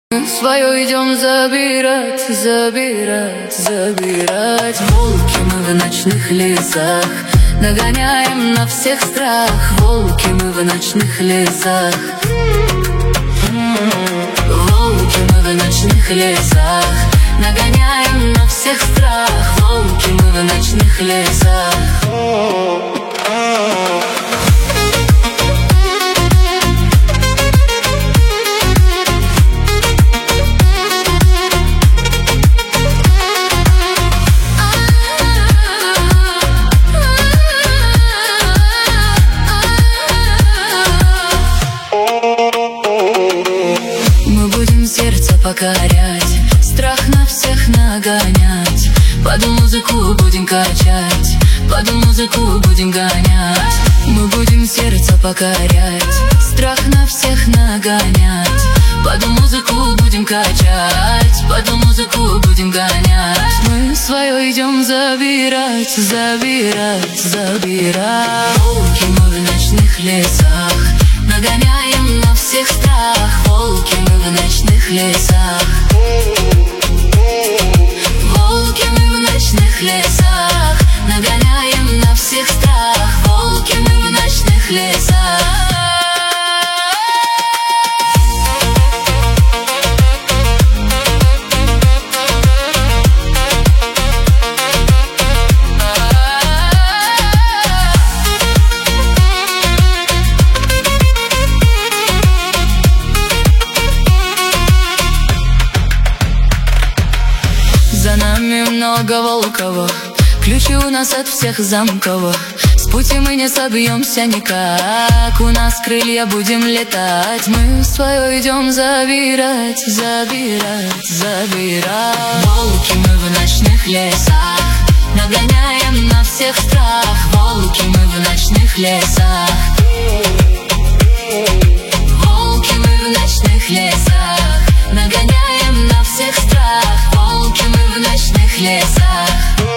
Свое идем забирать, забирать, забирать. Волки мы в ночных лесах, нагоняем на всех страх. Волки мы в ночных лесах. Волки мы в ночных лесах, нагоняем на всех страх. Волки мы в ночных лесах. Покорять, страх на всех нагонять. Под музыку будем качать, под музыку будем гонять. Мы будем сердце покорять, страх на всех нагонять. Под музыку будем качать, под музыку будем гонять. Мы свое идем забирать, забирать, забирать. Волки мы в ночных лесах, нагоняем на всех страх. Волки мы в ночных лесах. Волки мы в ночных лесах, нагоняем на всех страх. Волки мы в ночных лесах. За нами много волков, ключи у нас от всех замков. С пути мы не собьемся никак, у нас крылья, будем летать. Мы свое идем забирать, забирать, забирать. Волки мы в ночных лесах, нагоняем на всех страх. Волки мы в ночных лесах. Волки мы в ночных лесах, нагоняем на всех страх. Волки мы в ночных лесах.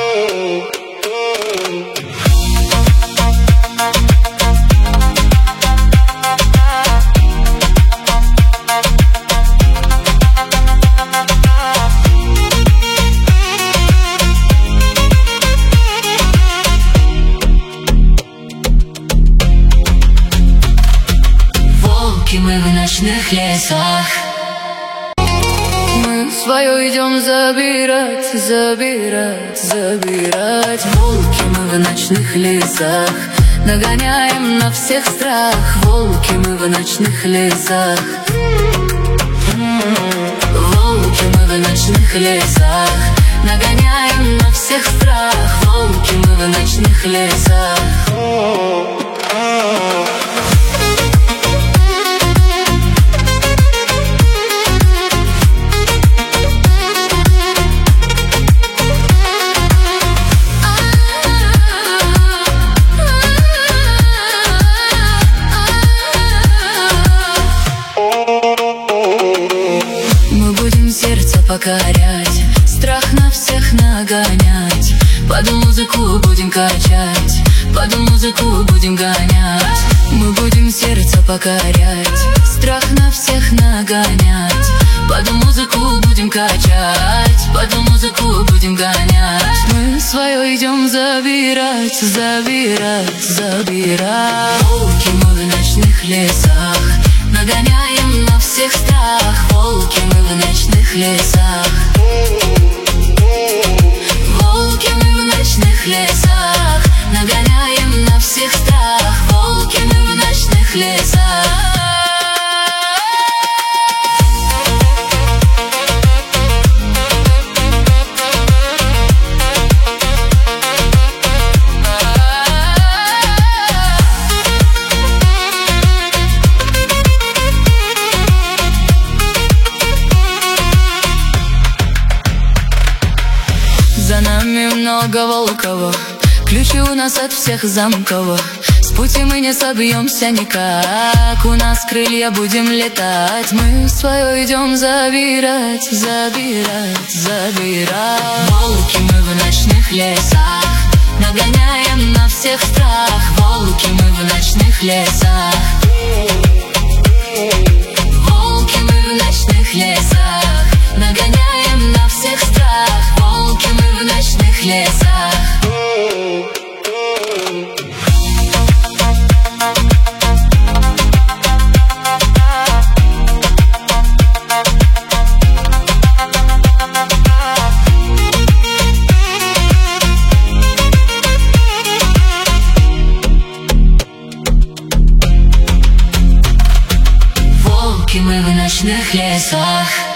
Волки мы в ночных лесах. Мы свое идем забирать, забирать, забирать. Волки мы в ночных лесах, нагоняем на всех страх. Волки мы в ночных лесах. Волки мы в ночных лесах, нагоняем на всех страх. Волки мы в ночных лесах. Покорять, страх на всех нагонять. Под музыку будем качать, под музыку будем гонять. Мы будем сердце покорять, страх на всех нагонять. Под музыку будем качать, под музыку будем гонять. Мы свое идем забирать, забирать, забирать. Волки мы в ночных лесах, нагоняем на всех страх. Волки мы в ночных лесах. Волки мы в ночных лесах, нагоняем на всех страх. Волки мы в ночных лесах. За нами много волков, ключи у нас от всех замков. С пути мы не собьемся никак, у нас крылья, будем летать. Мы свое идем забирать, забирать, забирать. Волки мы в ночных лесах, нагоняем на всех страх. Волки мы в ночных лесах. Волки мы в ночных лесах. ночных лесах.